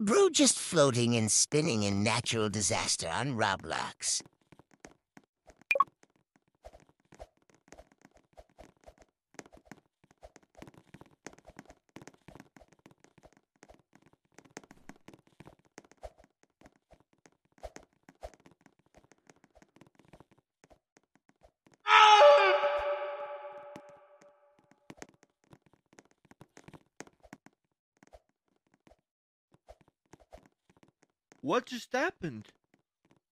Bro just floating and spinning in natural disaster on Roblox. What just happened?